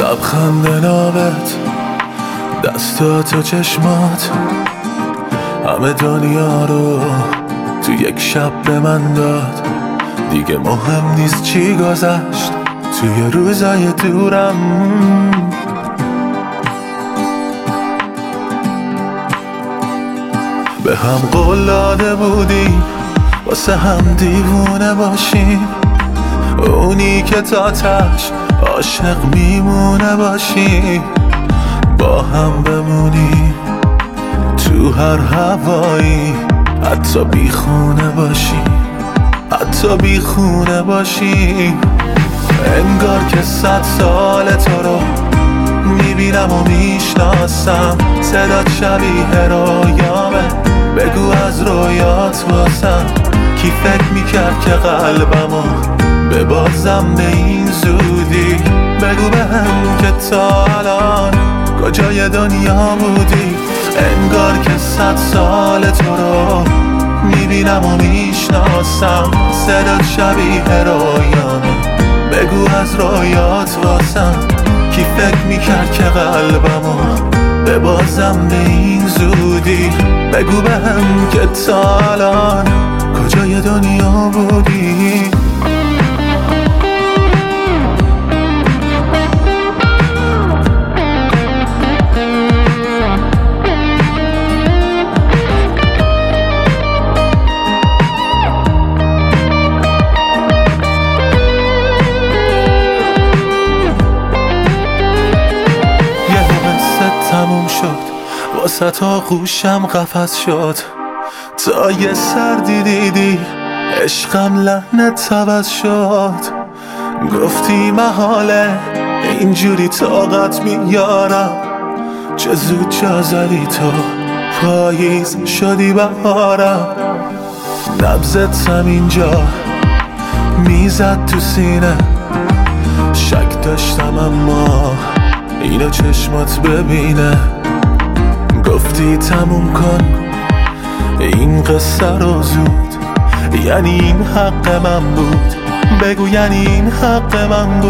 لبخند نابت، دستات و چشمات، همه دنیا رو تو یک شب به من داد. دیگه مهم نیست چی گذشت توی روزای دورم. به هم قول داده بودیم واسه هم دیوونه باشیم، اونی که تا تاش عاشق میمونه باشیم، با هم بمونیم تو هر هوایی، حتی بی خونه باشیم، حتی بی خونه باشیم. انگار که 100 سال تو رو میبینم و میشناسم، صدات شبیه رویامه، بگو از رویات واسم. کی فکر میکرد که قلبمو ببازم به این زودی؟ بگو بهم که تا الان کجای دنیا بودی؟ انگار که 100 سال تو رو میبینم و میشناسم، صدات شبیه رویامه، بگو از رویات واسم. کی فکر میکرد که قلبمو ببازم به این زودی؟ بگو بهم که تا الان کجای دنیا بودی؟ تموم شد واسه تا گوشم قفس شد، تا یه سر دیدی عشقم لعنت عوض شد. گفتی محاله اینجوری طاقت میارم، چه زود جا زدی تو، پاییز شدی بهارم. نبضت همینجا میزد تو سینه، شک داشتم اما اینو چشمات ببینه. گفتی تموم کن این قصه رو زود، یعنی این حق من بود، بگو یعنی این حق من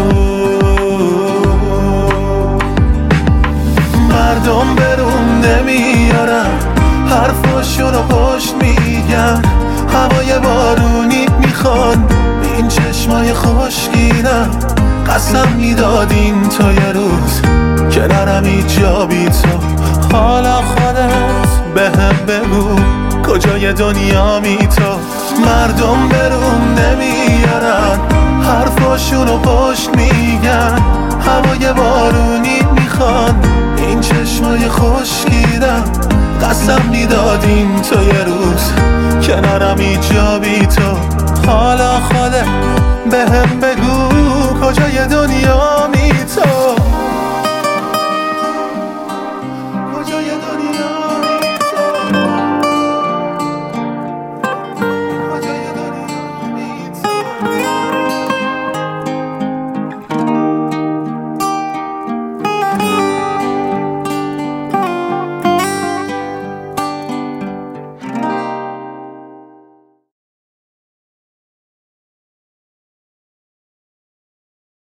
بود. مردم برون نمیارن، حرفاشون رو پشت میگن، هوای بارونی میخوان این چشمای خشکینم. قسم میدادین تو یه روز که نرم اینجا بی تو، حالا خودت بهم بگو کجای دنیا می تو؟ مردم برون نمیارن، حرفاشونو پشت میگن، هوای بارونی میخوان این چشمای خشکیدن. قسم میدادین تو یه روز که نرم اینجا بی تو، حالا خودت بهم بگو کجای دنیا می